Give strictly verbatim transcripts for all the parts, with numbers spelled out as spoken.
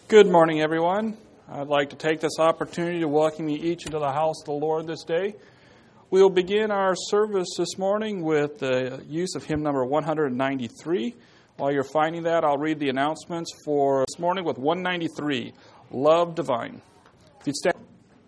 Good morning, everyone. I'd like to take this opportunity to welcome you each into the house of the Lord this day. We will begin our service this morning with the use of hymn number one ninety-three. While you're finding that, I'll read the announcements for this morning with one ninety-three, Love Divine. If you'd stand.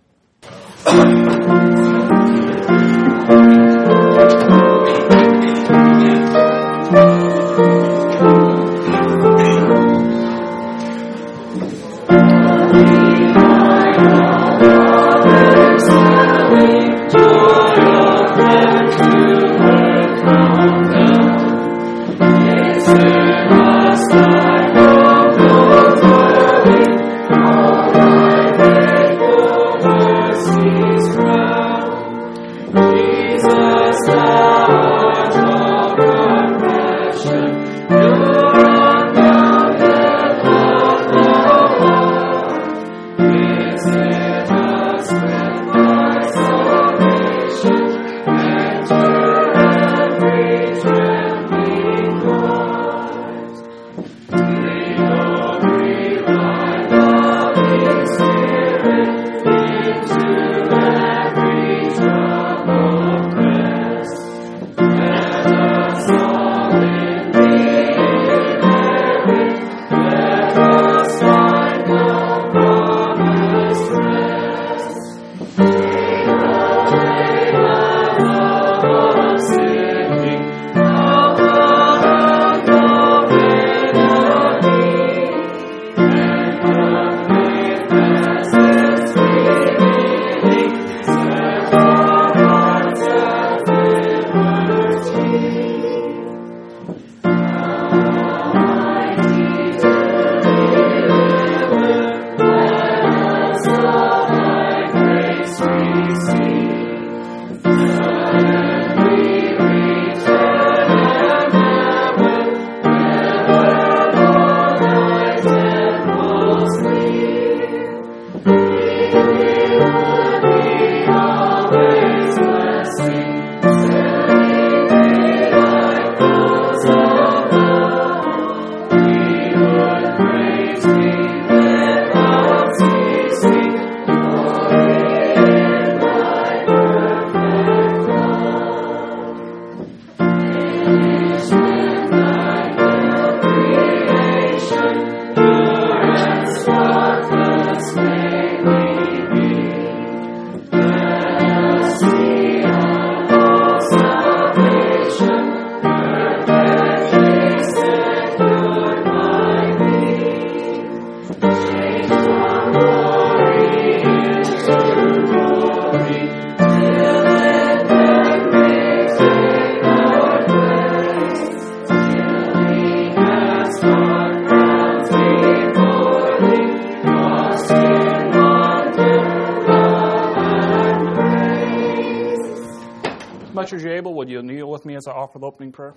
As you're able, would you kneel with me as I offer the opening prayer?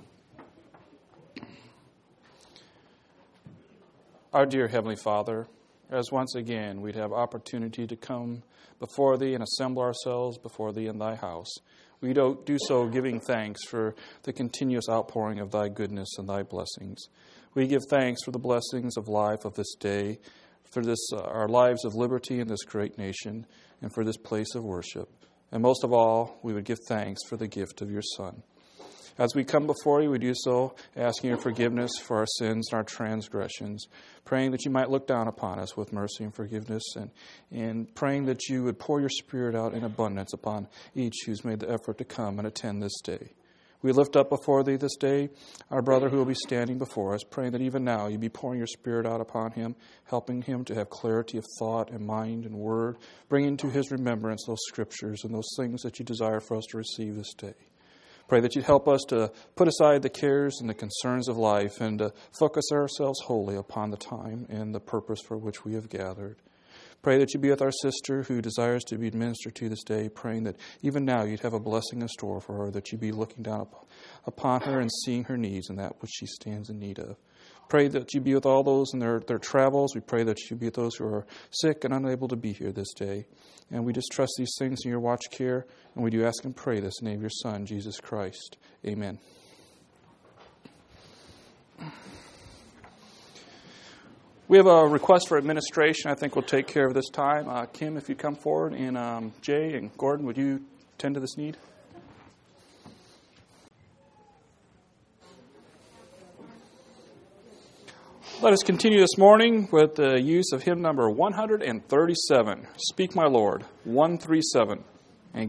Our dear Heavenly Father, as once again we'd have opportunity to come before Thee and assemble ourselves before Thee in Thy house, we do so giving thanks for the continuous outpouring of Thy goodness and Thy blessings. We give thanks for the blessings of life of this day, for this uh, our lives of liberty in this great nation, and for this place of worship. And most of all, we would give thanks for the gift of your Son. As we come before you, we do so asking your forgiveness for our sins and our transgressions, praying that you might look down upon us with mercy and forgiveness, and, and praying that you would pour your Spirit out in abundance upon each who's made the effort to come and attend this day. We lift up before thee this day our brother who will be standing before us, praying that even now you be pouring your Spirit out upon him, helping him to have clarity of thought and mind and word, bringing to his remembrance those scriptures and those things that you desire for us to receive this day. Pray that you'd help us to put aside the cares and the concerns of life and to focus ourselves wholly upon the time and the purpose for which we have gathered. Pray that you be with our sister who desires to be ministered to this day, praying that even now you'd have a blessing in store for her, that you be looking down upon her and seeing her needs and that which she stands in need of. Pray that you be with all those in their, their travels. We pray that you be with those who are sick and unable to be here this day. And we just trust these things in your watch care, and we do ask and pray this in the name of your Son, Jesus Christ. Amen. We have a request for administration. I think we'll take care of this time. Uh, Kim, if you come forward, and um, Jay and Gordon, would you tend to this need? Let us continue this morning with the use of hymn number one thirty-seven, Speak My Lord, one thirty-seven. And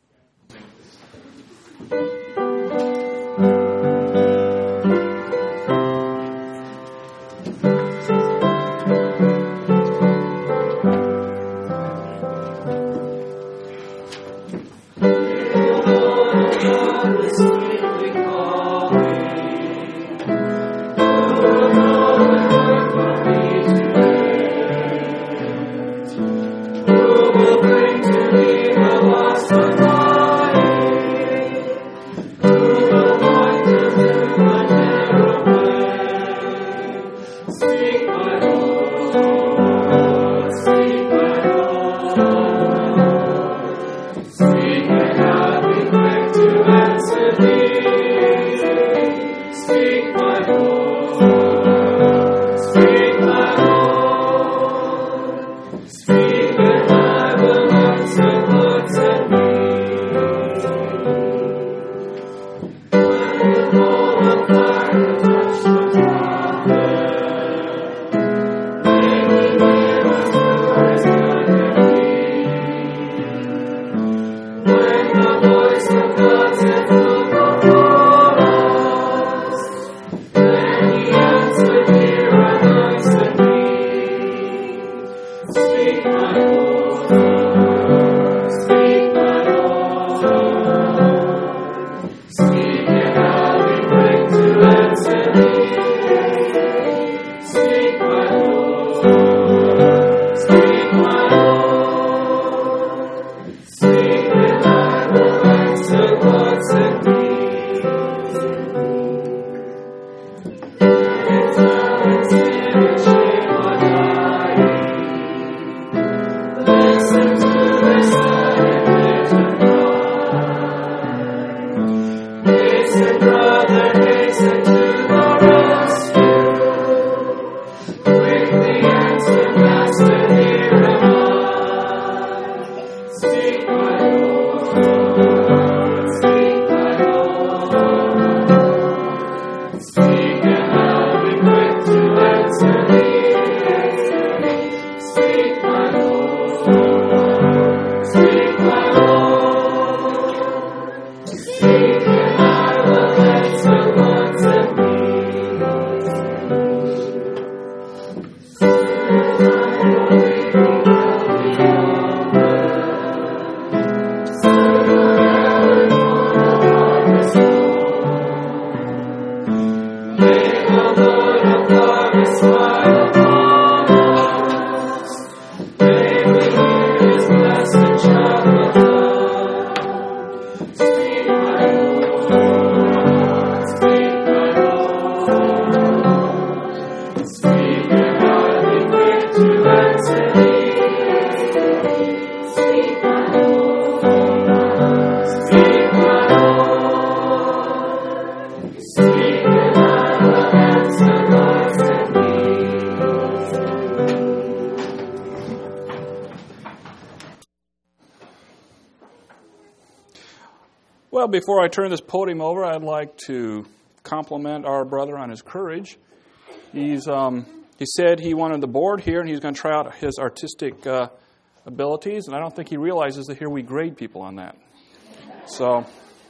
Well, before I turn this podium over, I'd like to compliment our brother on his courage. He's um, he said he wanted the board here, and he's going to try out his artistic uh, abilities, and I don't think he realizes that here we grade people on that. So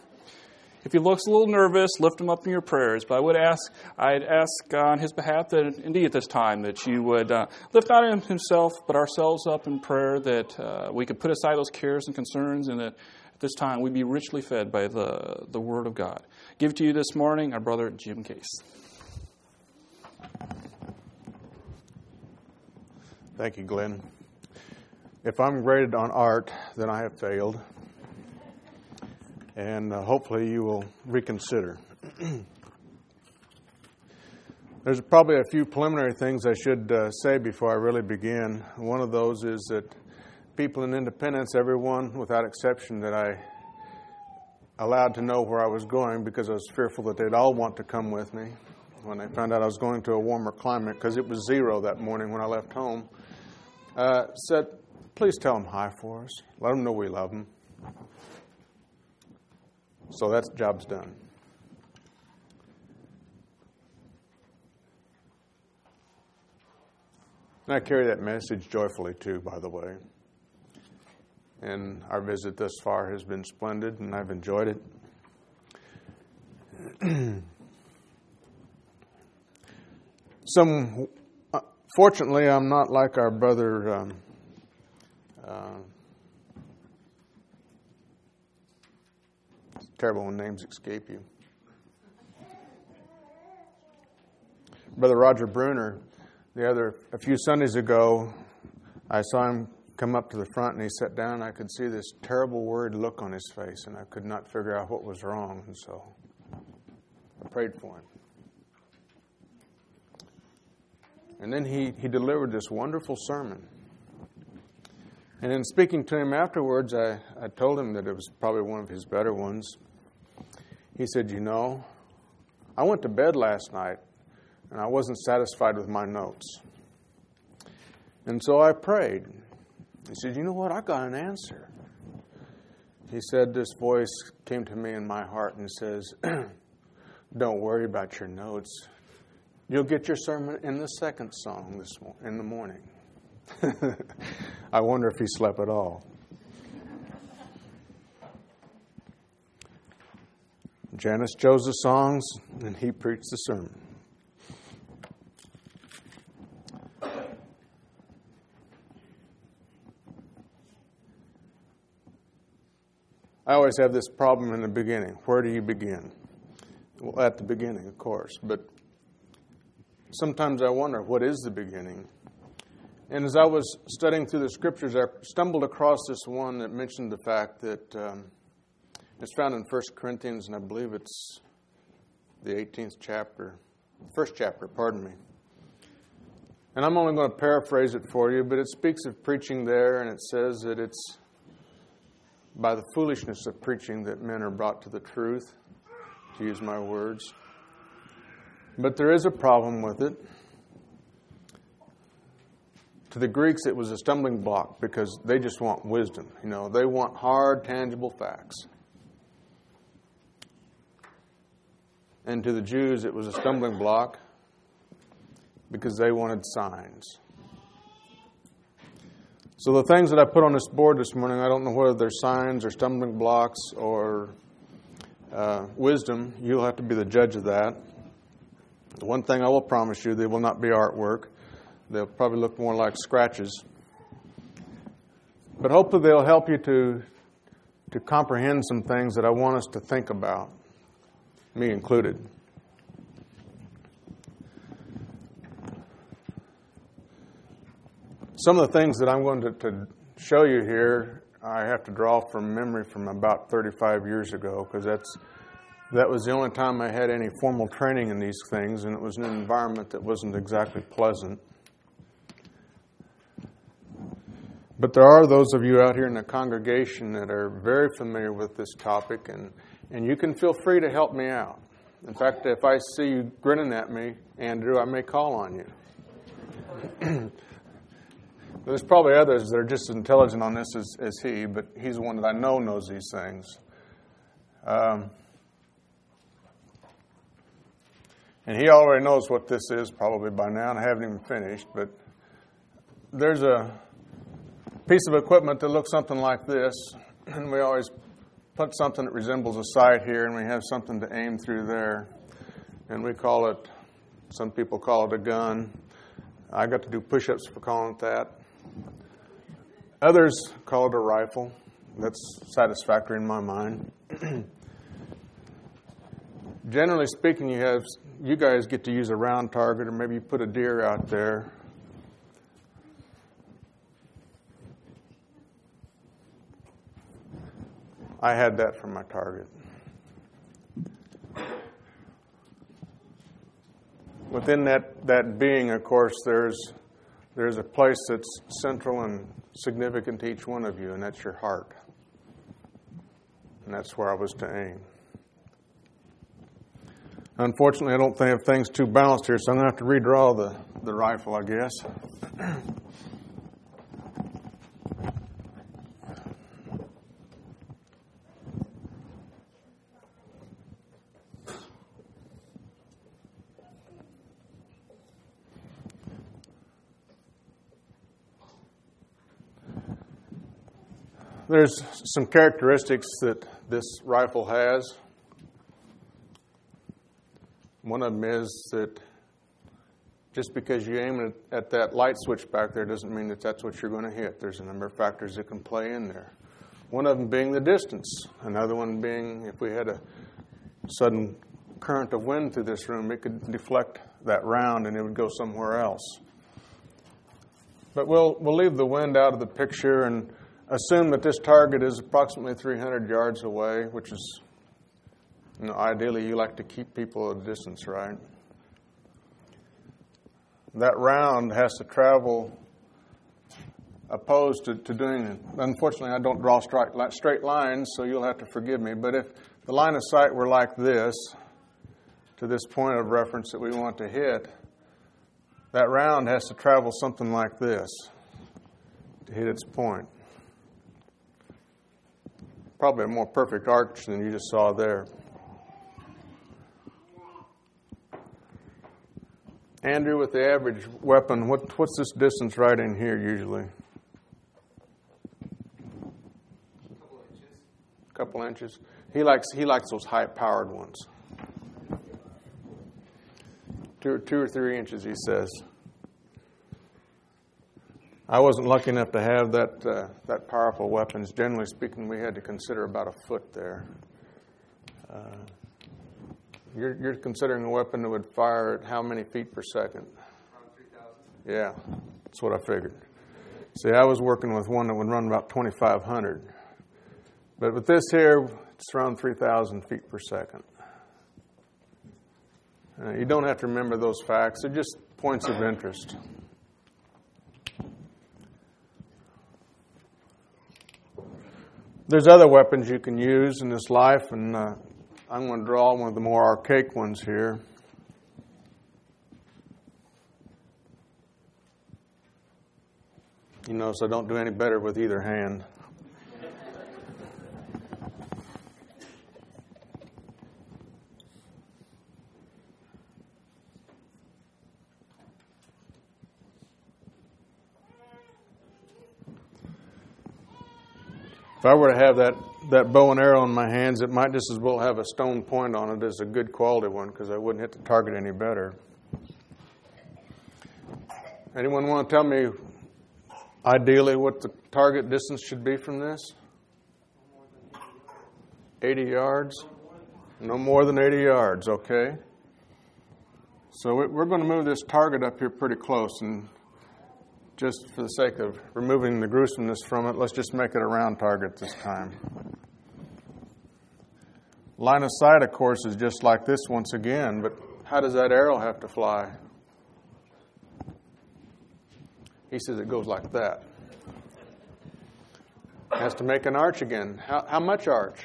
if he looks a little nervous, lift him up in your prayers. But I would ask, I'd ask on his behalf that, indeed, at this time, that you would uh, lift not only himself, but ourselves up in prayer, that uh, we could put aside those cares and concerns, and that at this time we'd be richly fed by the, the Word of God. Give to you this morning our brother Jim Case. Thank you, Glenn. If I'm graded on art, then I have failed. And uh, hopefully you will reconsider. There's probably a few preliminary things I should uh, say before I really begin. One of those is that people in Independence, everyone without exception that I allowed to know where I was going, because I was fearful that they'd all want to come with me. when they found out I was going to a warmer climate, because it was zero that morning when I left home, uh, said, please tell them hi for us. Let them know we love them. So that job's done. And I carry that message joyfully too, by the way. And our visit thus far has been splendid, and I've enjoyed it. Some, uh, fortunately, I'm not like our brother. Um, uh, it's terrible when names escape you. Brother Roger Bruner. The other, a few Sundays ago, I saw him come up to the front, and he sat down, and I could see this terrible worried look on his face, and I could not figure out what was wrong, and so I prayed for him. And then he, he delivered this wonderful sermon. And in speaking to him afterwards, I, I told him that it was probably one of his better ones. He said, you know, I went to bed last night, and I wasn't satisfied with my notes. And so I prayed. He said, you know what? I got an answer. He said, this voice came to me in my heart and says, don't worry about your notes. You'll get your sermon in the second song this mo- in the morning. I wonder if he slept at all. Janice chose the songs, and he preached the sermon. I always have this problem in the beginning. Where do you begin? Well, at the beginning, of course. But sometimes I wonder, what is the beginning? And as I was studying through the Scriptures, I stumbled across this one that mentioned the fact that um, it's found in First Corinthians, and I believe it's the eighteenth chapter. First chapter, pardon me. And I'm only going to paraphrase it for you, but it speaks of preaching there, and it says that it's by the foolishness of preaching that men are brought to the truth, to use my words. But there is a problem with it. To the Greeks, it was a stumbling block because they just want wisdom. You know, they want hard, tangible facts. And to the Jews, it was a stumbling block because they wanted signs. So the things that I put on this board this morning, I don't know whether they're signs or stumbling blocks or uh, wisdom. You'll have to be the judge of that. The one thing I will promise you, they will not be artwork. They'll probably look more like scratches. But hopefully they'll help you to, to comprehend some things that I want us to think about, me included. Some of the things that I'm going to, to show you here, I have to draw from memory from about thirty-five years ago, because that's that was the only time I had any formal training in these things, and it was in an environment that wasn't exactly pleasant. But there are those of you out here in the congregation that are very familiar with this topic, and, and you can feel free to help me out. In fact, if I see you grinning at me, Andrew, I may call on you. There's probably others that are just as intelligent on this as, as he, but he's the one that I know knows these things. Um, and he already knows what this is probably by now, and I haven't even finished, but there's a piece of equipment that looks something like this, and we always put something that resembles a sight here, and we have something to aim through there, and we call it, some people call it a gun. I got to do push-ups for calling it that. Others call it a rifle. That's satisfactory in my mind. Generally speaking, you have you guys get to use a round target, or maybe you put a deer out there. I had that for my target. Within that, that being, of course, there's there's a place that's central and significant to each one of you, and that's your heart. And that's where I was to aim. Unfortunately, I don't think have things too balanced here, so I'm going to have to redraw the, the rifle, I guess. There's some characteristics that this rifle has. One of them is that just because you aim at, at that light switch back there doesn't mean that that's what you're going to hit. There's a number of factors that can play in there. One of them being the distance. Another one being if we had a sudden current of wind through this room, it could deflect that round and it would go somewhere else. But we'll we'll leave the wind out of the picture and assume that this target is approximately three hundred yards away, which is, you know, ideally you like to keep people at a distance, right? That round has to travel opposed to, to doing it. Unfortunately, I don't draw straight, straight lines, so you'll have to forgive me. But if the line of sight were like this, to this point of reference that we want to hit, that round has to travel something like this to hit its point. Probably a more perfect arch than you just saw there. Andrew, with the average weapon, what, what's this distance right in here usually? A couple inches. A couple inches. He likes he likes those high-powered ones. Two, two or three inches, he says. I wasn't lucky enough to have that uh, that powerful weapons. Generally speaking, we had to consider about a foot there. Uh, you're, you're considering a weapon that would fire at how many feet per second? Around three thousand. Yeah, that's what I figured. See, I was working with one that would run about twenty-five hundred. But with this here, it's around three thousand feet per second. Uh, you don't have to remember those facts. They're just points of interest. There's other weapons you can use in this life, and uh, I'm going to draw one of the more archaic ones here. You notice I don't do any better with either hand. If I were to have that, that bow and arrow in my hands, it might just as well have a stone point on it as a good quality one, because I wouldn't hit the target any better. Anyone want to tell me ideally what the target distance should be from this? eighty yards? No more than eighty yards, okay. So we're going to move this target up here pretty close, and just for the sake of removing the gruesomeness from it, let's just make it a round target this time. Line of sight, of course, is just like this once again, but how does that arrow have to fly? He says it goes like that. Has to make an arch again. How, how much arch?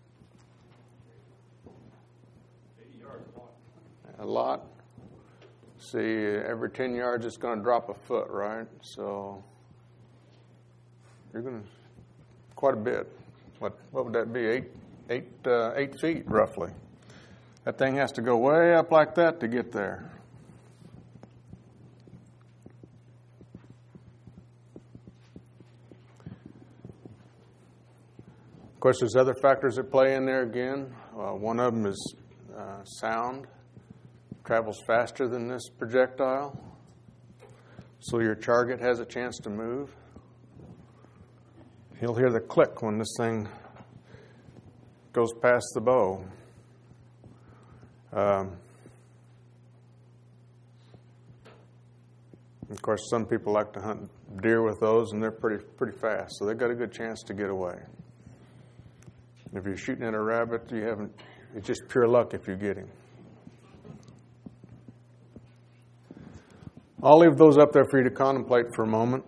eighty yards. A lot. See, every ten yards it's going to drop a foot, right? So you're going to quite a bit. What what would that be? Eight eight uh, eight feet roughly. That thing has to go way up like that to get there. Of course, there's other factors that play in there again. Uh, one of them is uh, sound. Travels faster than this projectile, so your target has a chance to move. He'll hear the click when this thing goes past the bow. Um, of course, some people like to hunt deer with those, and they're pretty pretty fast, so they've got a good chance to get away. If you're shooting at a rabbit, you haven't. It's just pure luck if you get him. I'll leave those up there for you to contemplate for a moment.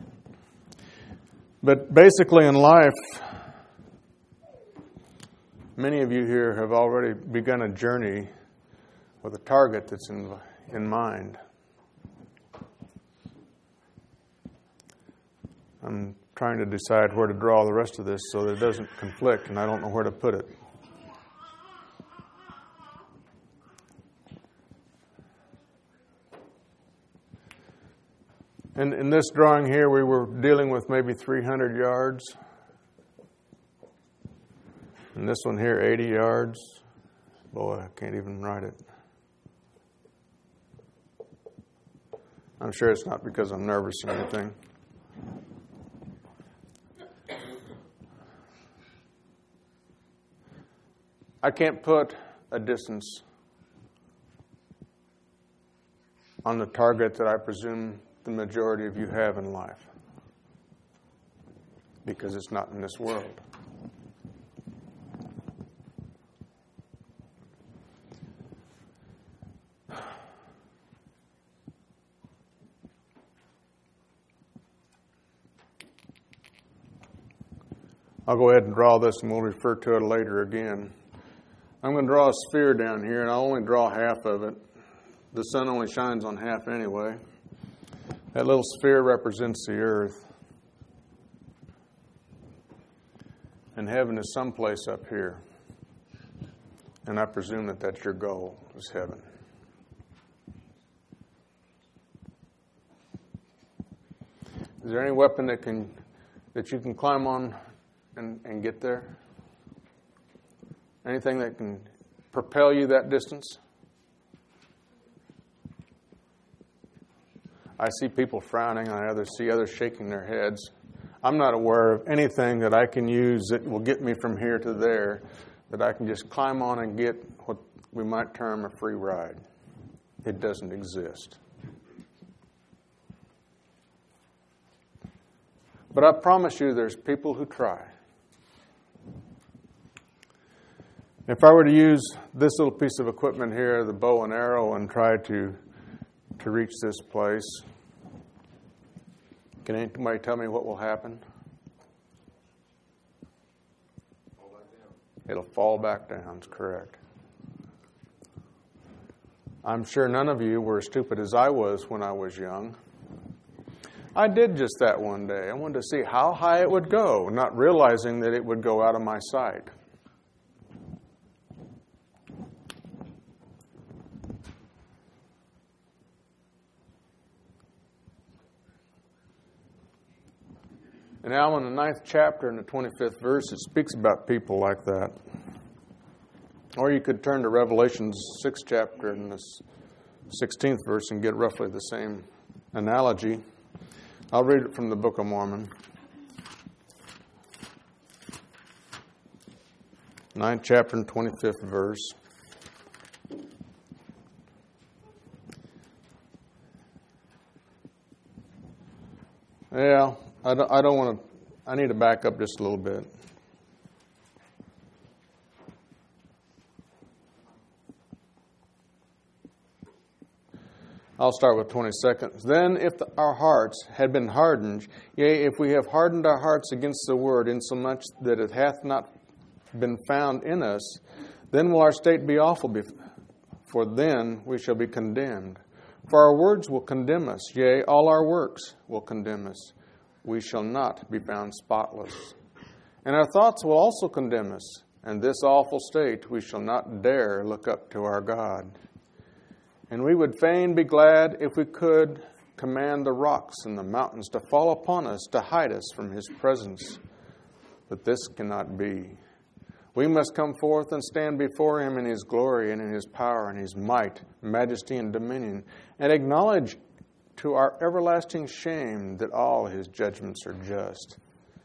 But basically in life, Many of you here have already begun a journey with a target that's in, in mind. I'm trying to decide where to draw the rest of this so that it doesn't conflict, and I don't know where to put it. And in this drawing here, we were dealing with maybe three hundred yards. And this one here, eighty yards. Boy, I can't even write it. I'm sure it's not because I'm nervous or anything. I can't put a distance on the target that I presume the majority of you have in life, because it's not in this world. I'll go ahead and draw this, and we'll refer to it later again. I'm going to draw a sphere down here, and I'll only draw half of it. The sun only shines on half anyway. That little sphere represents the earth. And heaven is someplace up here. And I presume that that's your goal, is heaven. Is there any weapon that can that you can climb on and, and get there? Anything that can propel you that distance? I see people frowning, I others see others shaking their heads. I'm not aware of anything that I can use that will get me from here to there, that I can just climb on and get what we might term a free ride. It doesn't exist. But I promise you there's people who try. If I were to use this little piece of equipment here, the bow and arrow, and try to to reach this place, can anybody tell me what will happen? Fall back down. It'll fall back down, that's correct. I'm sure none of you were as stupid as I was when I was young. I did just that one day. I wanted to see how high it would go, not realizing that it would go out of my sight. And now in the ninth chapter, in the twenty-fifth verse, it speaks about people like that. Or you could turn to Revelation's sixth chapter in the sixteenth verse and get roughly the same analogy. I'll read it from the Book of Mormon. ninth chapter and twenty-fifth verse. Yeah, I don't, I don't want to, I need to back up just a little bit. I'll start with twenty seconds. Then if the, our hearts had been hardened, yea, if we have hardened our hearts against the word, insomuch that it hath not been found in us, then will our state be awful, for then we shall be condemned. For our words will condemn us, yea, all our works will condemn us. We shall not be found spotless. And our thoughts will also condemn us. And this awful state we shall not dare look up to our God. And we would fain be glad if we could command the rocks and the mountains to fall upon us, to hide us from His presence. But this cannot be. We must come forth and stand before Him in His glory and in His power and His might, majesty and dominion, and acknowledge to our everlasting shame that all His judgments are just,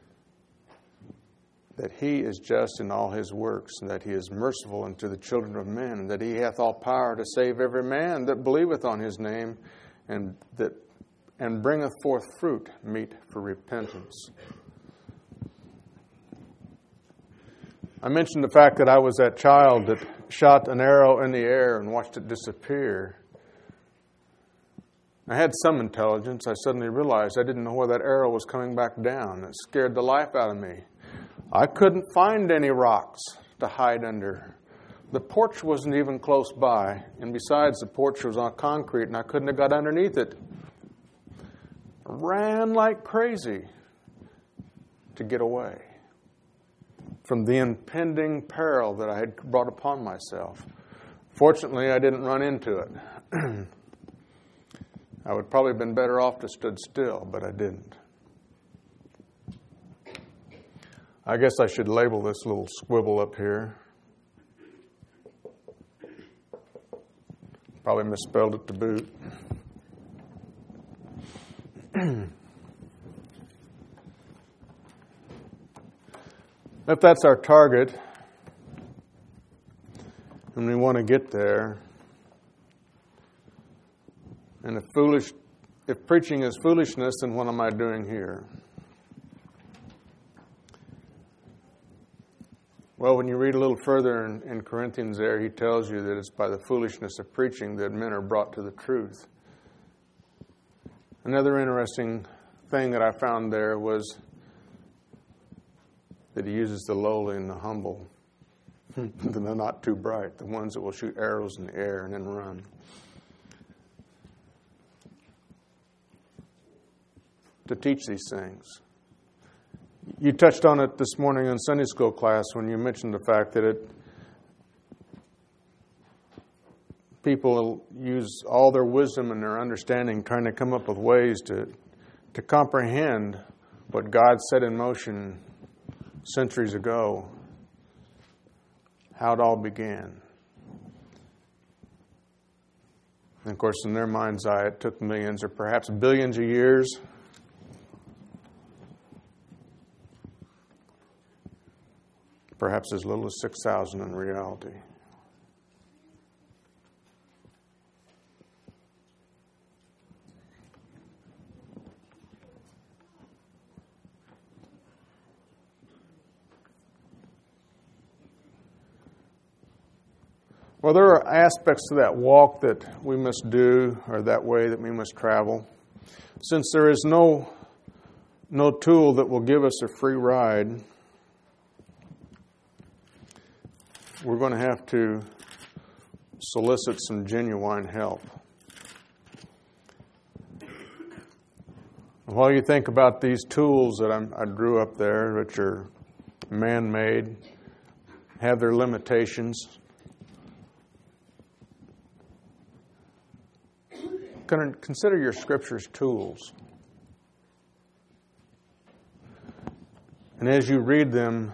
that He is just in all His works, and that He is merciful unto the children of men, and that He hath all power to save every man that believeth on His name, and that and bringeth forth fruit meet for repentance. I mentioned the fact that I was that child that shot an arrow in the air and watched it disappear. I had some intelligence. I suddenly realized I didn't know where that arrow was coming back down. It scared the life out of me. I couldn't find any rocks to hide under. The porch wasn't even close by, and besides, the porch was on concrete, and I couldn't have got underneath it. I ran like crazy to get away from the impending peril that I had brought upon myself. Fortunately, I didn't run into it. I would probably have been better off to stood still, but I didn't. I guess I should label this little squibble up here. Probably misspelled it to boot. If that's our target, and we want to get there, and if foolish, if preaching is foolishness, then what am I doing here? Well, when you read a little further in, in Corinthians there, he tells you that it's by the foolishness of preaching that men are brought to the truth. Another interesting thing that I found there was that he uses the lowly and the humble. They're not too bright, the ones that will shoot arrows in the air and then run. To teach these things. You touched on it this morning in Sunday school class when you mentioned the fact that it people use all their wisdom and their understanding trying to come up with ways to to comprehend what God set in motion centuries ago, how it all began. And of course, in their mind's eye, it took millions or perhaps billions of years. Perhaps as little as six thousand in reality. Well, there are aspects to that walk that we must do, or that way that we must travel. Since there is no, no tool that will give us a free ride, we're going to have to solicit some genuine help. While you think about these tools that I'm, I drew up there, which are man-made, have their limitations, consider your scriptures tools. And as you read them,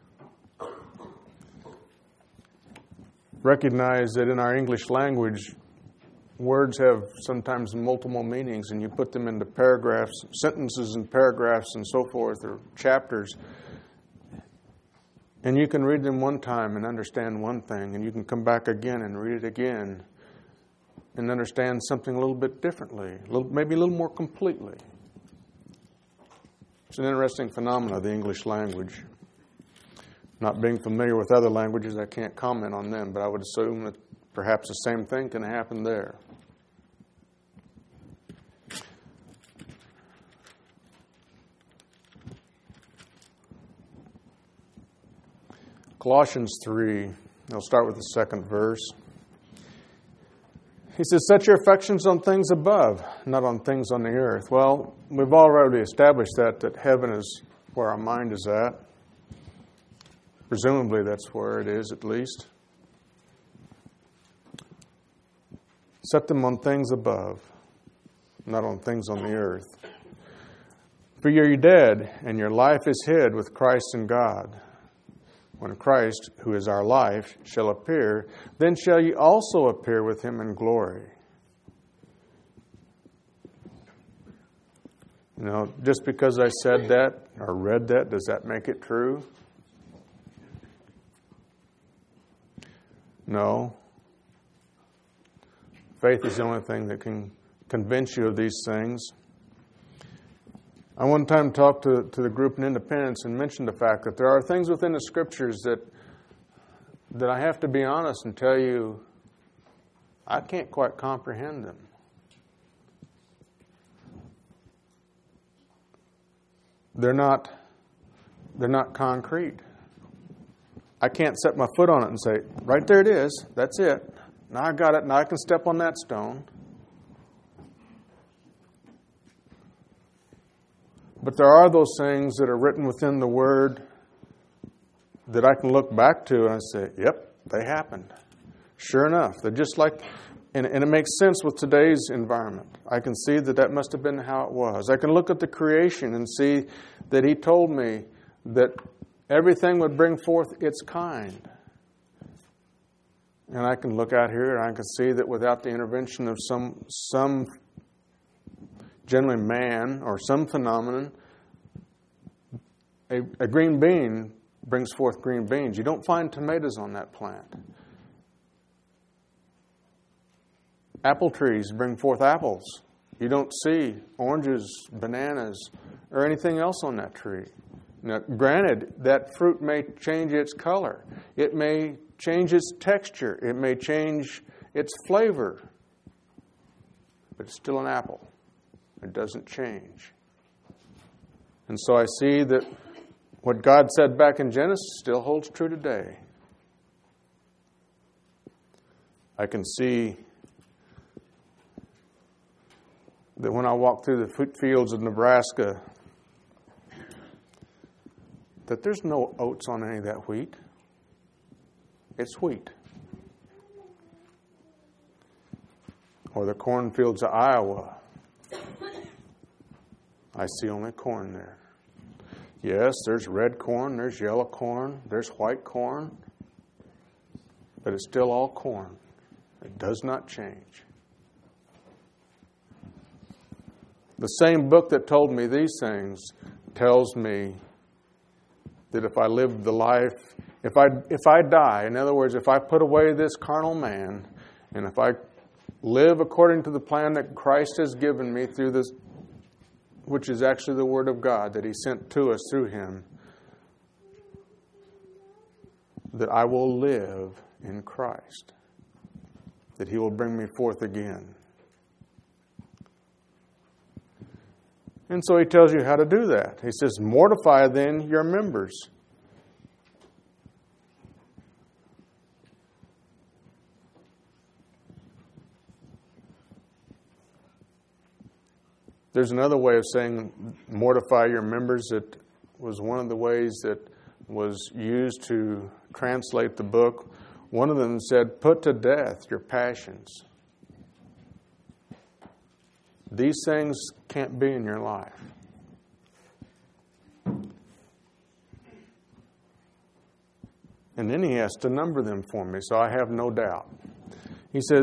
recognize that in our English language, words have sometimes multiple meanings, and you put them into paragraphs, sentences and paragraphs and so forth, or chapters. And you can read them one time and understand one thing, and you can come back again and read it again and understand something a little bit differently, a little, maybe a little more completely. It's an interesting phenomenon of the English language. Not being familiar with other languages, I can't comment on them, but I would assume that perhaps the same thing can happen there. Colossians three, I'll start with the second verse. He says, set your affections on things above, not on things on the earth. Well, we've already established that, that heaven is where our mind is at. Presumably that's where it is, at least. Set them on things above, not on things on the earth. For you're dead, and your life is hid with Christ in God. When Christ, who is our life, shall appear, then shall ye also appear with him in glory. You know, just because I said that or read that, does that make it true? No. Faith is the only thing that can convince you of these things. I one time talked to, to the group in Independence and mentioned the fact that there are things within the Scriptures that that I have to be honest and tell you I can't quite comprehend them. They're not they're not concrete. I can't set my foot on it and say, right there it is, that's it. Now I got it, now I can step on that stone. But there are those things that are written within the Word that I can look back to and I say, yep, they happened. Sure enough, they're just like, and, and it makes sense with today's environment. I can see that that must have been how it was. I can look at the creation and see that He told me that everything would bring forth its kind. And I can look out here and I can see that without the intervention of some, some generally man or some phenomenon, a, a green bean brings forth green beans. You don't find tomatoes on that plant. Apple trees bring forth apples. You don't see oranges, bananas, or anything else on that tree. Now, granted, that fruit may change its color. It may change its texture. It may change its flavor. But it's still an apple. It doesn't change. And so I see that what God said back in Genesis still holds true today. I can see that when I walk through the fields of Nebraska, that there's no oats on any of that wheat. It's wheat. Or the cornfields of Iowa. I see only corn there. Yes, there's red corn, there's yellow corn, there's white corn, but it's still all corn. It does not change. The same book that told me these things tells me that if I live the life, if I if I die, in other words, if I put away this carnal man, and if I live according to the plan that Christ has given me through this, which is actually the Word of God that He sent to us through Him, that I will live in Christ, that He will bring me forth again. And so He tells you how to do that. He says, mortify then your members. There's another way of saying mortify your members that was one of the ways that was used to translate the book. One of them said, put to death your passions. These things can't be in your life. And then he has to number them for me, so I have no doubt. He says,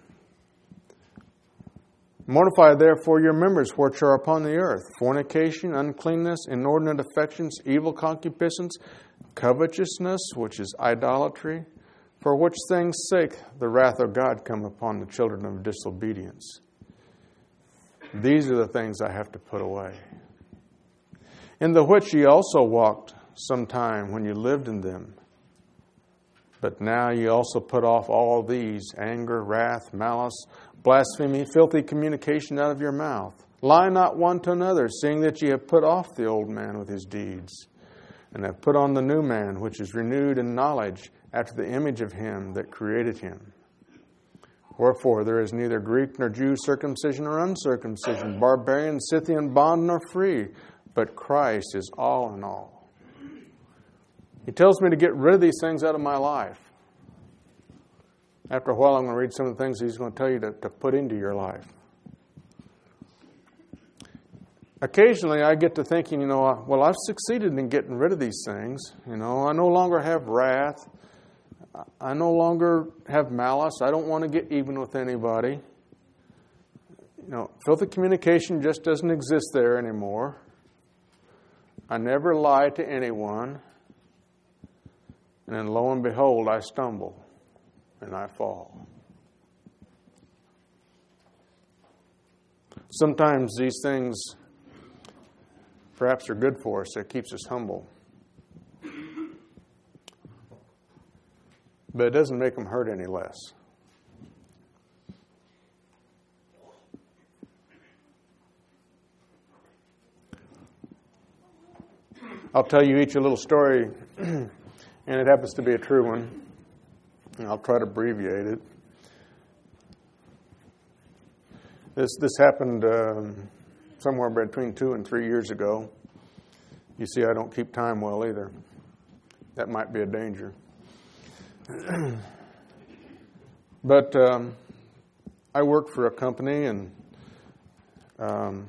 mortify therefore your members which are upon the earth, fornication, uncleanness, inordinate affections, evil concupiscence, covetousness, which is idolatry, for which things' sake the wrath of God come upon the children of disobedience. These are the things I have to put away. In the which ye also walked sometime when you lived in them. But now ye also put off all these, anger, wrath, malice, blasphemy, filthy communication out of your mouth. Lie not one to another, seeing that ye have put off the old man with his deeds, and have put on the new man, which is renewed in knowledge after the image of him that created him. Wherefore there is neither Greek nor Jew, circumcision or uncircumcision, barbarian, Scythian, bond nor free, but Christ is all in all. He tells me to get rid of these things out of my life. After a while, I'm going to read some of the things He's going to tell you to, to put into your life. Occasionally, I get to thinking, you know, well, I've succeeded in getting rid of these things. You know, I no longer have wrath. I no longer have malice. I don't want to get even with anybody. You know, filthy communication just doesn't exist there anymore. I never lie to anyone. And then lo and behold, I stumble and I fall. Sometimes these things perhaps are good for us. It keeps us humble. But it doesn't make them hurt any less. I'll tell you each a little story. and it happens to be a true one. And I'll try to abbreviate it. This this happened um, somewhere between two and three years ago. You see, I don't keep time well either. That might be a danger. But um, I worked for a company, and um,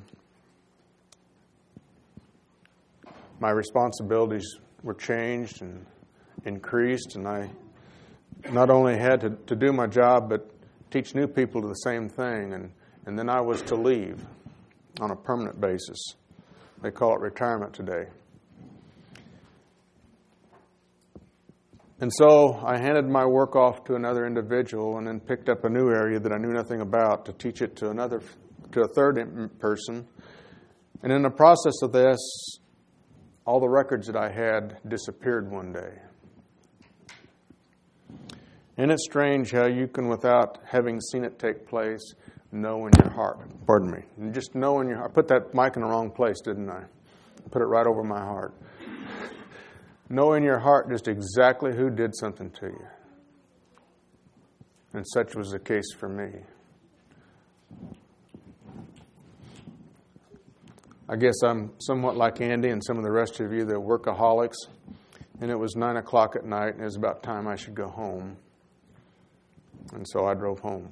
my responsibilities were changed and increased, and I not only had to, to do my job, but teach new people the same thing, and, and then I was to leave on a permanent basis. They call it retirement today. And so I handed my work off to another individual and then picked up a new area that I knew nothing about to teach it to another, to a third person. And in the process of this, all the records that I had disappeared one day. And it's strange how you can, without having seen it take place, know in your heart. Pardon me. And just know in your heart. I put that mic in the wrong place, didn't I? Put it right over my heart. Know in your heart just exactly who did something to you. And such was the case for me. I guess I'm somewhat like Andy and some of the rest of you, they're workaholics. And it was nine o'clock at night, and it was about time I should go home. And so I drove home.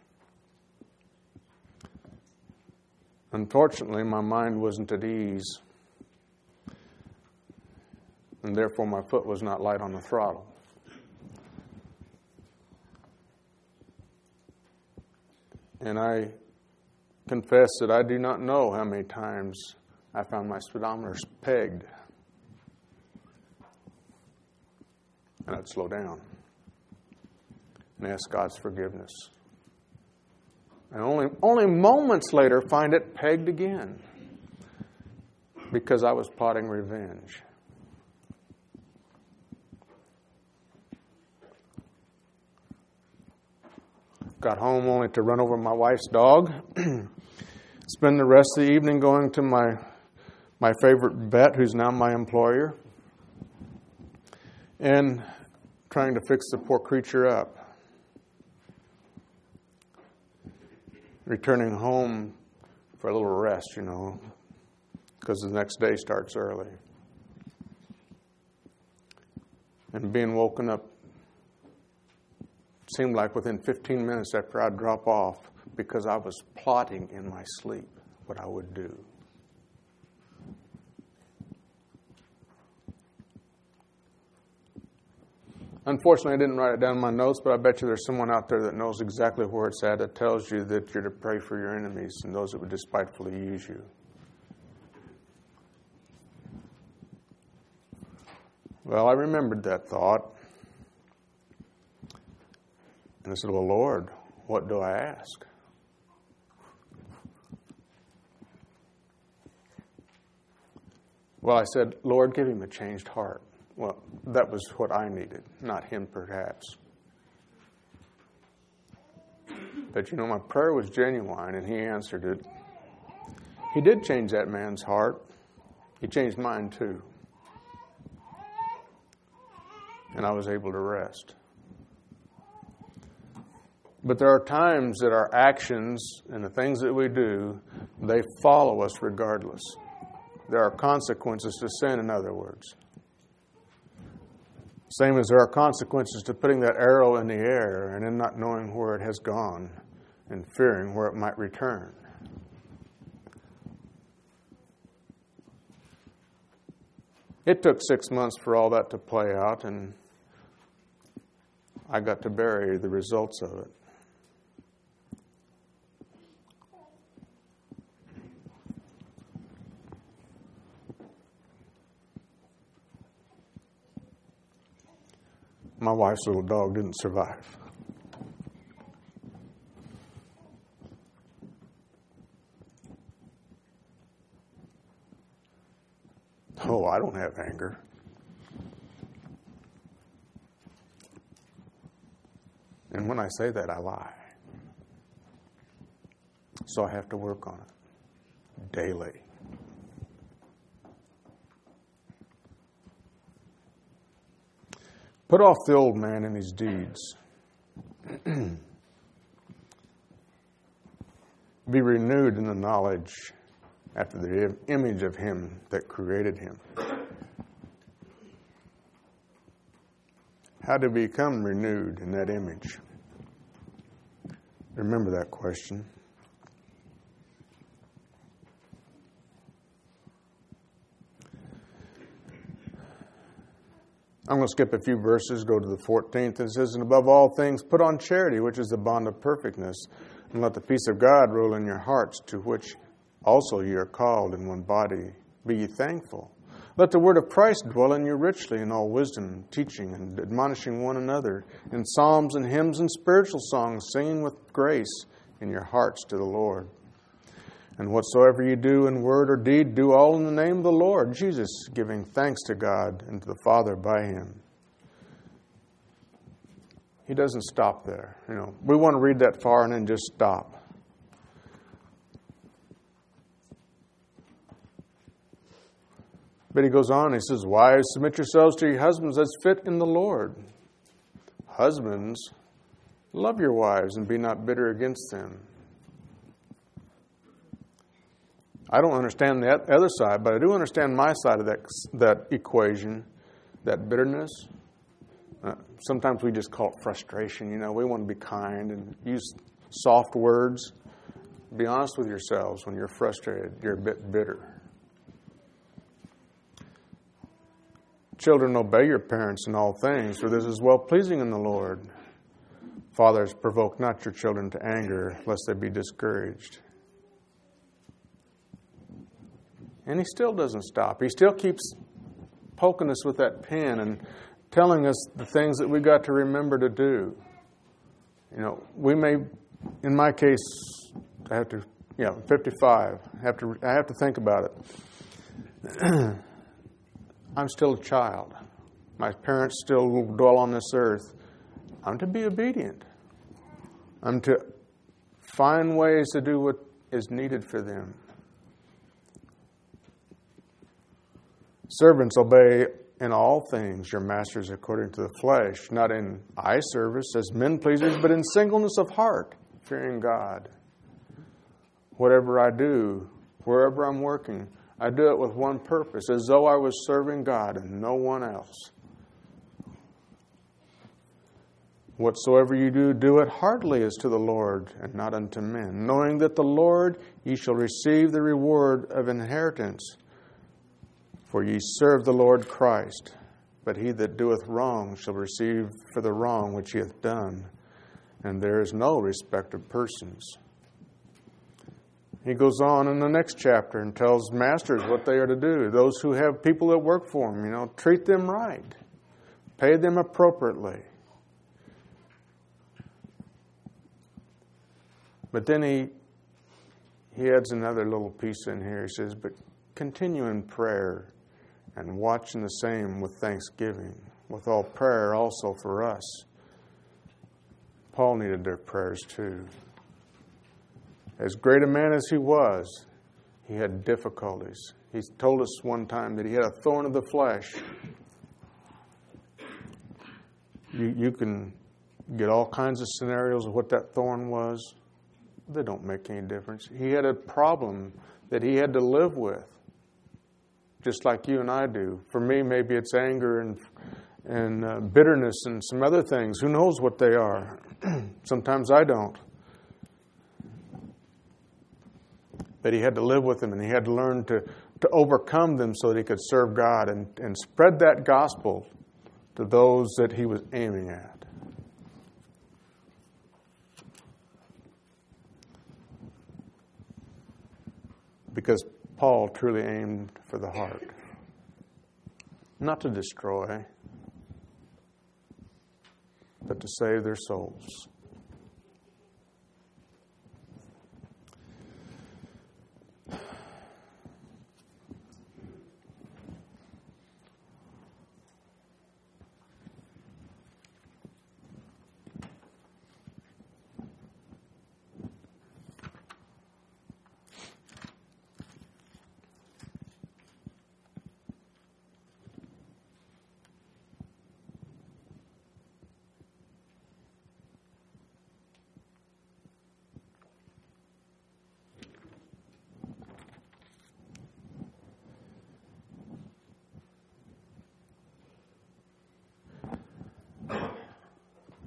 Unfortunately, my mind wasn't at ease. And therefore, my foot was not light on the throttle. And I confess that I do not know how many times I found my speedometer pegged. And I'd slow down and ask God's forgiveness. And only, only moments later find it pegged again because I was plotting revenge. Got home only to run over my wife's dog. Spend the rest of the evening going to my my favorite vet, who's now my employer, and trying to fix the poor creature up. Returning home for a little rest, you know, because the next day starts early. And being woken up seemed like within fifteen minutes after I'd drop off, because I was plotting in my sleep what I would do. Unfortunately, I didn't write it down in my notes, but I bet you there's someone out there that knows exactly where it's at that tells you that you're to pray for your enemies and those that would despitefully use you. Well, I remembered that thought. And I said, well, Lord, what do I ask? Well, I said, Lord, give him a changed heart. Well, that was what I needed, not him perhaps. But, you know, my prayer was genuine, and he answered it. He did change that man's heart. He changed mine, too. And I was able to rest. But there are times that our actions and the things that we do, they follow us regardless. There are consequences to sin, in other words. Same as there are consequences to putting that arrow in the air and then not knowing where it has gone and fearing where it might return. It took six months for all that to play out, and I got to bury the results of it. My wife's little dog didn't survive. Oh, I don't have anger. And when I say that, I lie. So I have to work on it daily. Put off the old man and his deeds. Be renewed in the knowledge after the image of him that created him. How to become renewed in that image? Remember that question. I'm going to skip a few verses, go to the fourteenth. It says, and above all things, put on charity, which is the bond of perfectness, and let the peace of God rule in your hearts, to which also ye are called in one body. Be ye thankful. Let the word of Christ dwell in you richly in all wisdom, teaching and admonishing one another in psalms and hymns and spiritual songs, singing with grace in your hearts to the Lord. And whatsoever you do in word or deed, do all in the name of the Lord Jesus, giving thanks to God and to the Father by him. He doesn't stop there. You know, we want to read that far and then just stop. But he goes on, he says, wives, submit yourselves to your husbands as fit in the Lord. Husbands, love your wives and be not bitter against them. I don't understand the other side, but I do understand my side of that, that equation, that bitterness. Uh, sometimes we just call it frustration. You know, we want to be kind and use soft words. Be honest with yourselves. When you're frustrated, you're a bit bitter. Children, obey your parents in all things, for this is well-pleasing in the Lord. Fathers, provoke not your children to anger, lest they be discouraged. And he still doesn't stop. He still keeps poking us with that pen and telling us the things that we got to remember to do. You know, we may, in my case, I have to, yeah, fifty-five. I have to, I have to think about it. I'm still a child. My parents still dwell on this earth. I'm to be obedient. I'm to find ways to do what is needed for them. Servants, obey in all things your masters according to the flesh, not in eye service as men pleasers, but in singleness of heart, fearing God. Whatever I do, wherever I'm working, I do it with one purpose, as though I was serving God and no one else. Whatsoever you do, do it heartily as to the Lord and not unto men, knowing that the Lord ye shall receive the reward of inheritance. For ye serve the Lord Christ, but he that doeth wrong shall receive for the wrong which he hath done, and there is no respect of persons. He goes on in the next chapter and tells masters what they are to do. Those who have people that work for them, you know, treat them right. Pay them appropriately. But then he he adds another little piece in here. He says, but continue in prayer and watch in the same with thanksgiving, with all prayer also for us. Paul needed their prayers too. As great a man as he was, he had difficulties. He told us one time that he had a thorn of the flesh. You, you can get all kinds of scenarios of what that thorn was. They don't make any difference. He had a problem that he had to live with, just like you and I do. For me, maybe it's anger and and uh, bitterness and some other things. Who knows what they are? Sometimes I don't. But he had to live with them, and he had to learn to, to overcome them so that he could serve God and, and spread that gospel to those that he was aiming at. Because Paul truly aimed for the heart. Not to destroy, but to save their souls.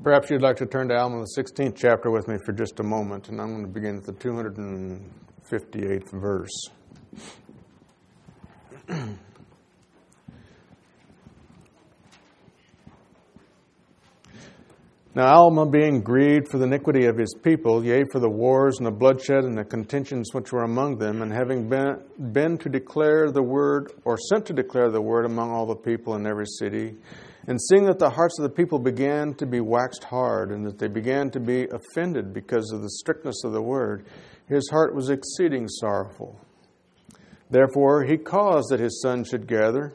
Perhaps you'd like to turn to Alma, the sixteenth chapter with me for just a moment, and I'm going to begin at the two hundred fifty-eighth verse. Now Alma, being grieved for the iniquity of his people, yea, for the wars and the bloodshed and the contentions which were among them, and having been, been to declare the word, or sent to declare the word among all the people in every city, and seeing that the hearts of the people began to be waxed hard, and that they began to be offended because of the strictness of the word, his heart was exceeding sorrowful. Therefore he caused that his son should gather,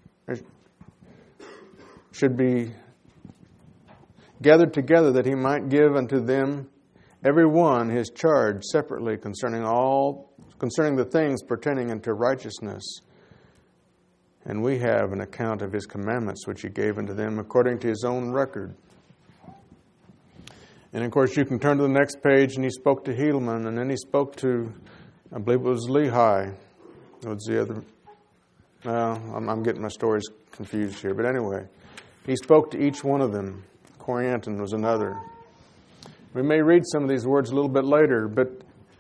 should be gathered together, that he might give unto them every one his charge separately concerning all concerning the things pertaining unto righteousness. And we have an account of his commandments which he gave unto them according to his own record. And of course you can turn to the next page, and he spoke to Helaman, and then he spoke to, I believe it was Lehi. What's the other? Well, I'm, I'm getting my stories confused here. But anyway, he spoke to each one of them. Corianton was another. We may read some of these words a little bit later, but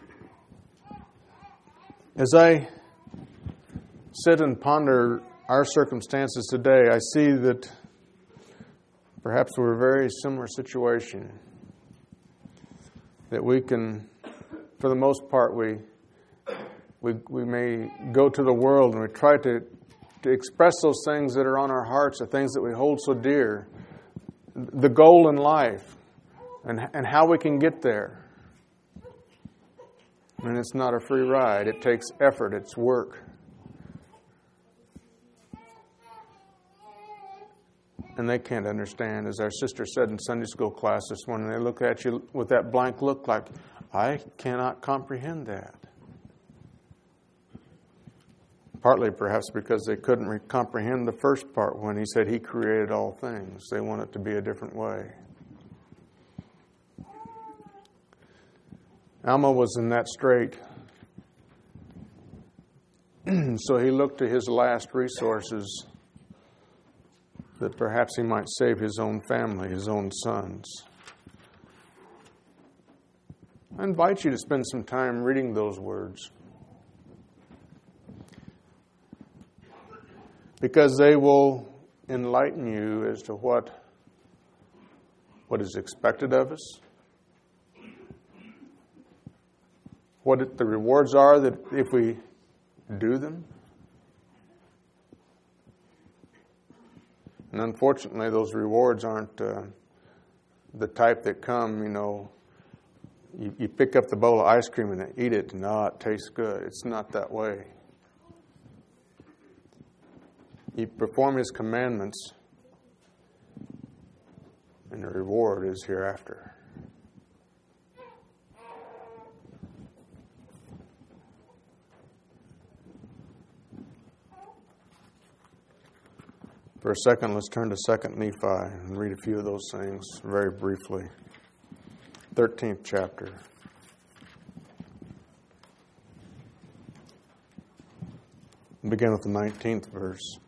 as I sit and ponder our circumstances today, I see that perhaps we're in a very similar situation. That we can, for the most part, we we we may go to the world and we try to, to express those things that are on our hearts, the things that we hold so dear. The goal in life, and and how we can get there. And it's not a free ride. It takes effort. It's work. And they can't understand, as our sister said in Sunday school class this morning, they look at you with that blank look like, I cannot comprehend that. Partly perhaps because they couldn't re- comprehend the first part when he said he created all things. They want it to be a different way. Alma was in that strait. So he looked to his last resources that perhaps he might save his own family, his own sons. I invite you to spend some time reading those words, because they will enlighten you as to what, what is expected of us, what it, the rewards are that if we do them. And unfortunately, those rewards aren't uh, the type that come, you know, you, you pick up the bowl of ice cream and eat it, and oh, it tastes good. It's not that way. You perform his commandments, and the reward is hereafter. For a second, let's turn to Second Nephi and read a few of those things very briefly. thirteenth chapter. We'll begin with the nineteenth verse.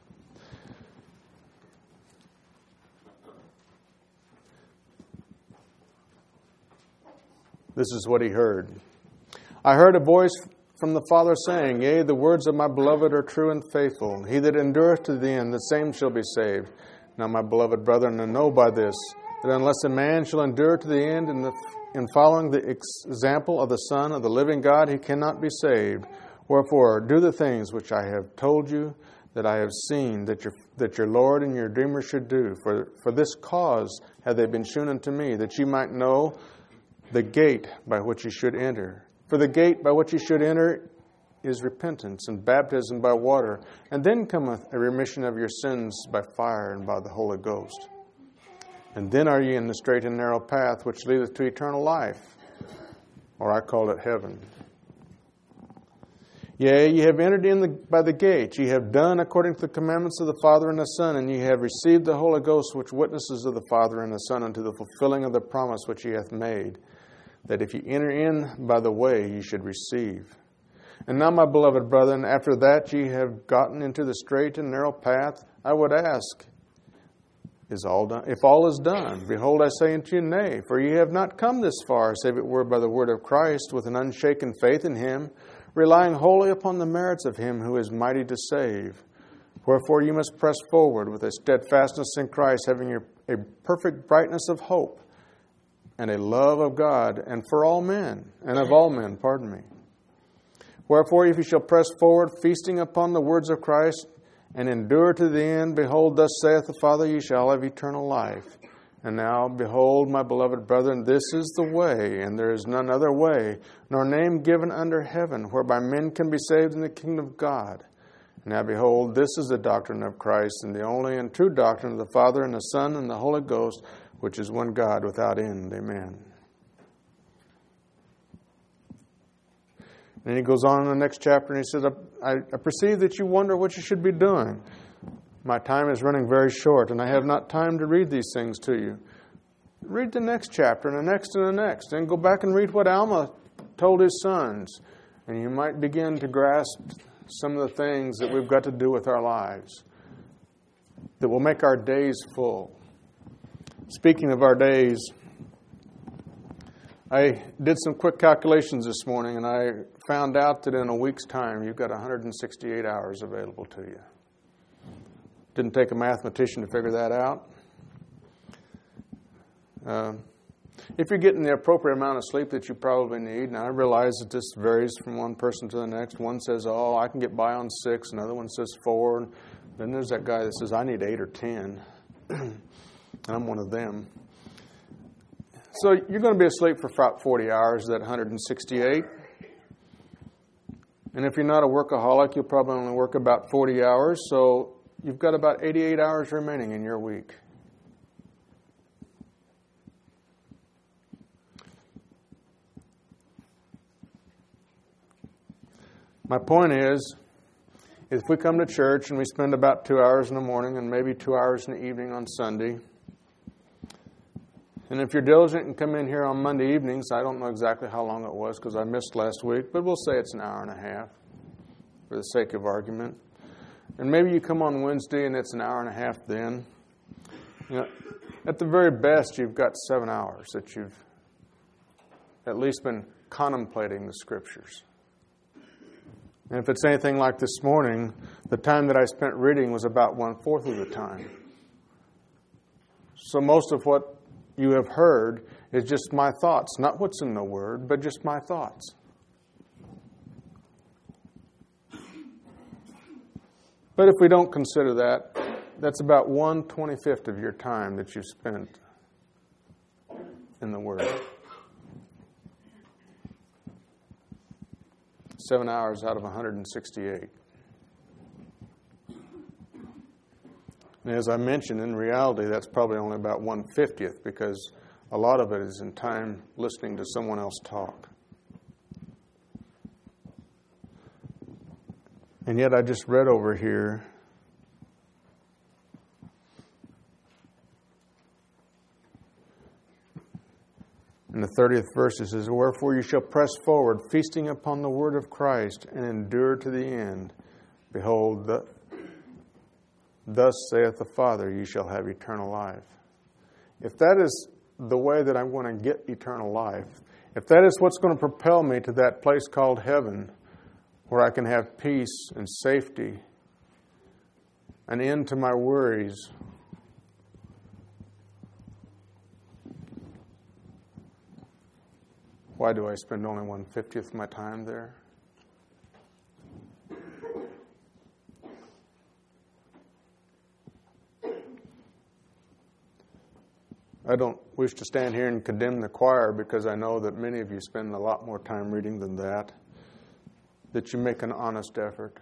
This is what he heard. I heard a voice from the Father saying, Yea, the words of my beloved are true and faithful. He that endureth to the end, the same shall be saved. Now, my beloved brethren, and know by this, that unless a man shall endure to the end in, the, in following the example of the Son of the living God, he cannot be saved. Wherefore, do the things which I have told you, that I have seen, that your that your Lord and your Redeemer should do. For, for this cause have they been shewn unto me, that ye might know the gate by which you should enter. For the gate by which you should enter is repentance and baptism by water, and then cometh a remission of your sins by fire and by the Holy Ghost. And then are ye in the straight and narrow path which leadeth to eternal life, or I call it heaven. Yea, ye have entered in the, by the gate. Ye have done according to the commandments of the Father and the Son, and ye have received the Holy Ghost, which witnesses of the Father and the Son, unto the fulfilling of the promise which he hath made, that if ye enter in by the way, ye should receive. And now, my beloved brethren, after that ye have gotten into the straight and narrow path, I would ask, is all done. If all is done, behold, I say unto you, nay, for ye have not come this far, save it were by the word of Christ, with an unshaken faith in him, relying wholly upon the merits of him who is mighty to save. Wherefore you must press forward with a steadfastness in Christ, having a perfect brightness of hope, and a love of God, and for all men, and of all men, pardon me. Wherefore, if you shall press forward, feasting upon the words of Christ, and endure to the end, behold, thus saith the Father, ye shall have eternal life. And now, behold, my beloved brethren, this is the way, and there is none other way, nor name given under heaven, whereby men can be saved in the kingdom of God. Now, behold, this is the doctrine of Christ, and the only and true doctrine of the Father, and the Son, and the Holy Ghost, which is one God without end. Amen. And he goes on in the next chapter, and he says, I, I perceive that you wonder what you should be doing. My time is running very short, and I have not time to read these things to you. Read the next chapter, and the next, and the next. And go back and read what Alma told his sons. And you might begin to grasp some of the things that we've got to do with our lives that will make our days full. Speaking of our days, I did some quick calculations this morning, and I found out that in a week's time, you've got one hundred sixty-eight hours available to you. Didn't take a mathematician to figure that out. Uh, if you're getting the appropriate amount of sleep that you probably need, and I realize that this varies from one person to the next. One says, oh, I can get by on six. Another one says four. And then there's that guy that says, I need eight or ten. And I'm one of them. So you're going to be asleep for about forty hours, that one hundred sixty-eight. And if you're not a workaholic, you'll probably only work about forty hours. So you've got about eighty-eight hours remaining in your week. My point is, if we come to church and we spend about two hours in the morning and maybe two hours in the evening on Sunday, and if you're diligent and come in here on Monday evenings, I don't know exactly how long it was because I missed last week, but we'll say it's an hour and a half for the sake of argument. And maybe you come on Wednesday and it's an hour and a half then. You know, at the very best, you've got seven hours that you've at least been contemplating the Scriptures. And if it's anything like this morning, the time that I spent reading was about one-fourth of the time. So most of what you have heard is just my thoughts, not what's in the Word, but just my thoughts. But if we don't consider that, that's about one twenty-fifth of your time that you've spent in the Word. Seven hours out of one hundred sixty-eight. And as I mentioned, in reality, that's probably only about one fiftieth because a lot of it is in time listening to someone else talk. And yet I just read over here in the thirtieth verse, it says, wherefore you shall press forward, feasting upon the word of Christ, and endure to the end. Behold, the, thus saith the Father, ye shall have eternal life. If that is the way that I'm going to get eternal life, if that is what's going to propel me to that place called heaven, where I can have peace and safety, an end to my worries, why do I spend only one fiftieth of my time there? I don't wish to stand here and condemn the choir because I know that many of you spend a lot more time reading than that, that you make an honest effort.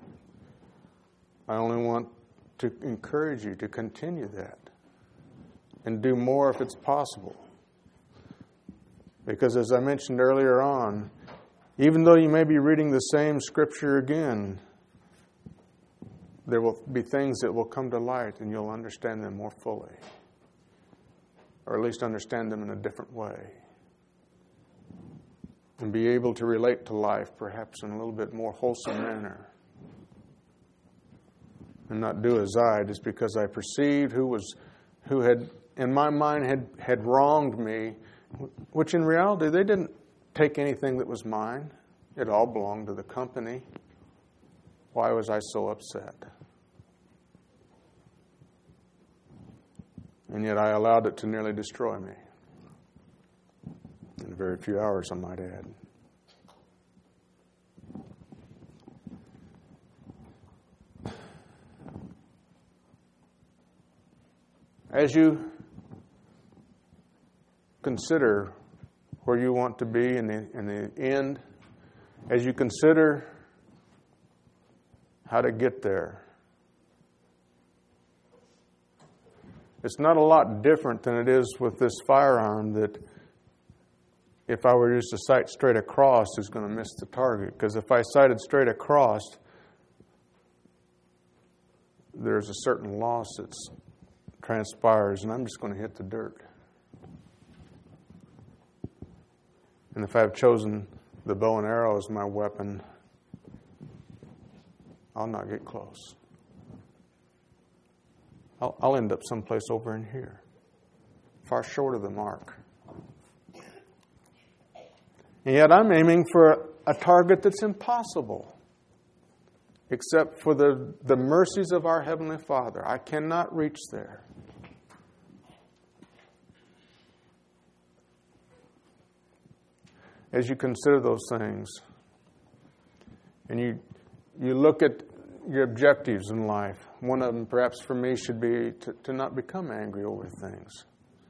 I only want to encourage you to continue that and do more if it's possible. Because as I mentioned earlier on, even though you may be reading the same scripture again, there will be things that will come to light and you'll understand them more fully. Or at least understand them in a different way. And be able to relate to life perhaps in a little bit more wholesome manner. And not do as I, just because I perceived who was who had, in my mind, had, had wronged me, which in reality, they didn't take anything that was mine. It all belonged to the company. Why was I so upset? And yet I allowed it to nearly destroy me. In a very few hours, I might add. As you consider where you want to be in the, in the end, as you consider how to get there, it's not a lot different than it is with this firearm that if I were just to sight straight across is going to miss the target. Because if I sighted straight across, there's a certain loss that's transpires, and I'm just going to hit the dirt. And if I've chosen the bow and arrow as my weapon, I'll not get close. I'll, I'll end up someplace over in here, far short of the mark. And yet I'm aiming for a target that's impossible, except for the, the mercies of our Heavenly Father. I cannot reach there. As you consider those things, and you you look at your objectives in life, one of them perhaps for me should be to, to not become angry over things.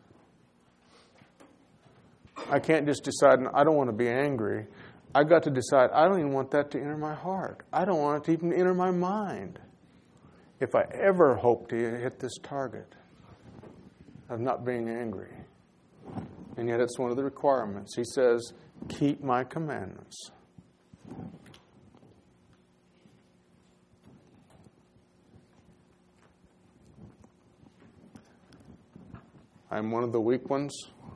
I can't just decide I don't want to be angry. I've got to decide I don't even want that to enter my heart. I don't want it to even enter my mind. If I ever hope to hit this target of not being angry. And yet it's one of the requirements. He says, keep my commandments. I'm one of the weak ones.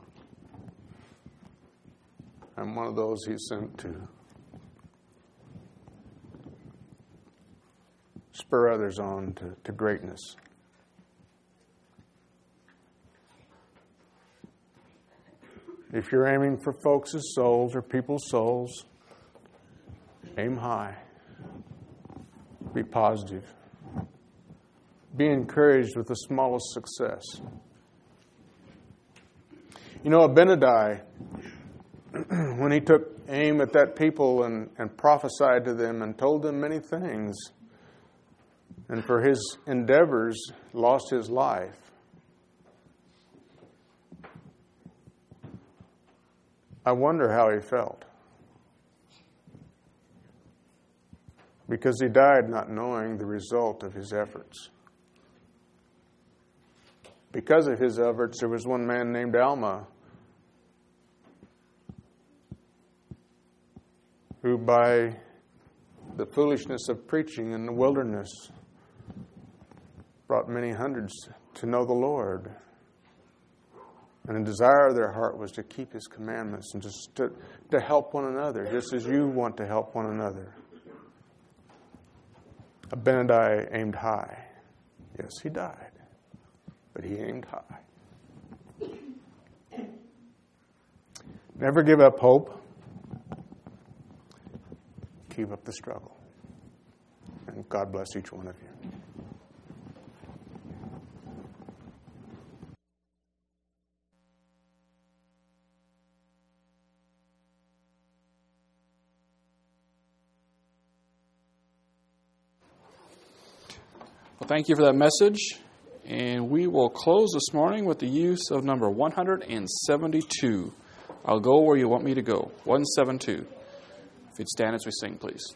I'm one of those He sent to spur others on to, to greatness. If you're aiming for folks' souls or people's souls, aim high. Be positive. Be encouraged with the smallest success. You know, Abinadi, when he took aim at that people and, and prophesied to them and told them many things, and for his endeavors lost his life, I wonder how he felt. Because he died not knowing the result of his efforts. Because of his efforts, there was one man named Alma who, by the foolishness of preaching in the wilderness, brought many hundreds to know the Lord. And the desire of their heart was to keep His commandments and just to, to help one another, just as you want to help one another. Abinadi aimed high. Yes, he died, but he aimed high. Never give up hope. Keep up the struggle. And God bless each one of you. Well, thank you for that message. And we will close this morning with the use of number one seventy-two. I'll go where you want me to go. one seventy-two. If you'd stand as we sing, please.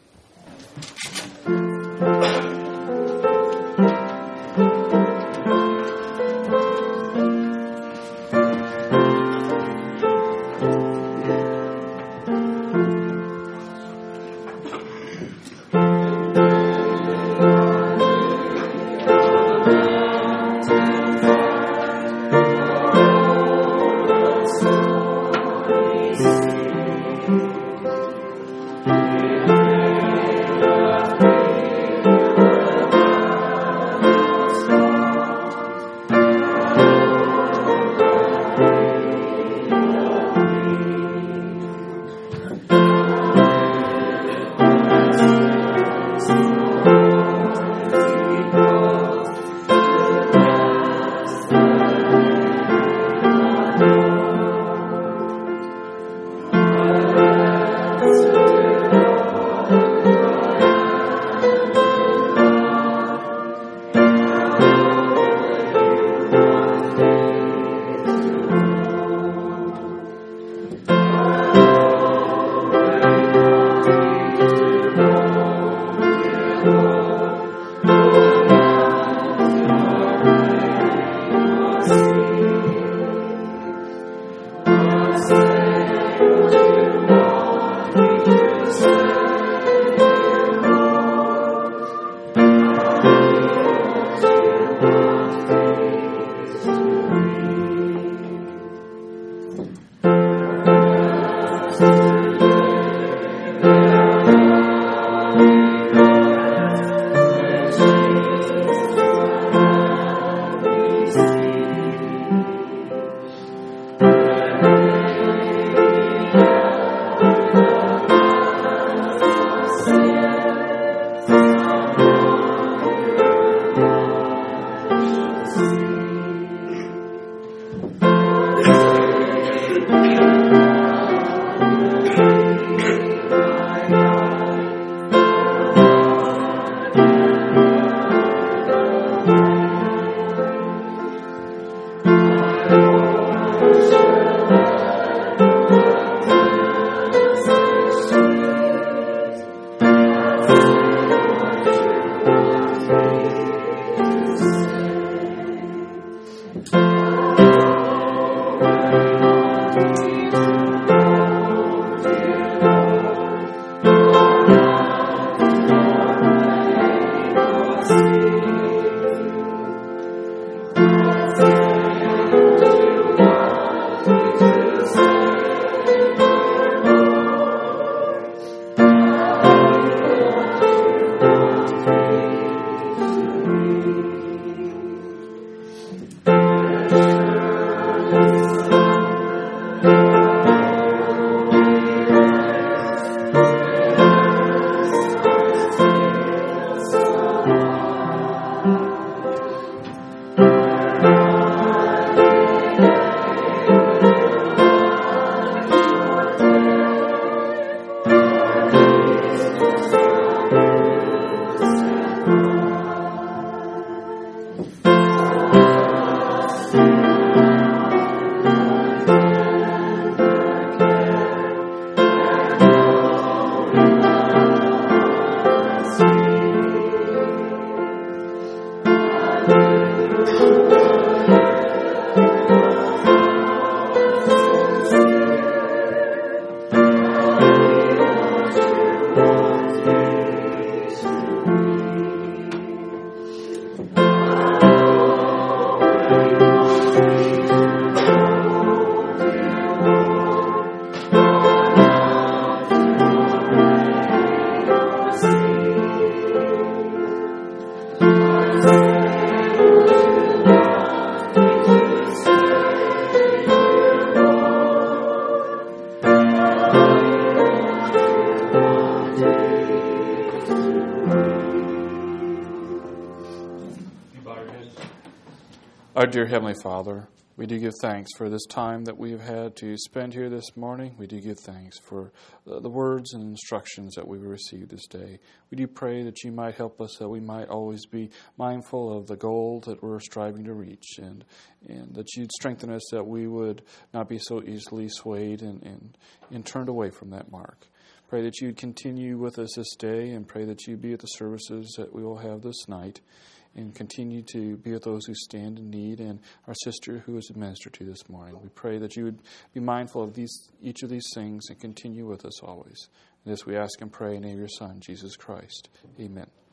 Our dear Heavenly Father, we do give thanks for this time that we have had to spend here this morning. We do give thanks for the words and instructions that we've received this day. We do pray that you might help us, that we might always be mindful of the goal that we're striving to reach, and, and that you'd strengthen us, that we would not be so easily swayed and, and, and turned away from that mark. Pray that you'd continue with us this day, and pray that you'd be at the services that we will have this night, and continue to be with those who stand in need, and our sister who is administered to this morning. We pray that you would be mindful of these, each of these things, and continue with us always. And this we ask and pray in the name of your Son, Jesus Christ. Amen.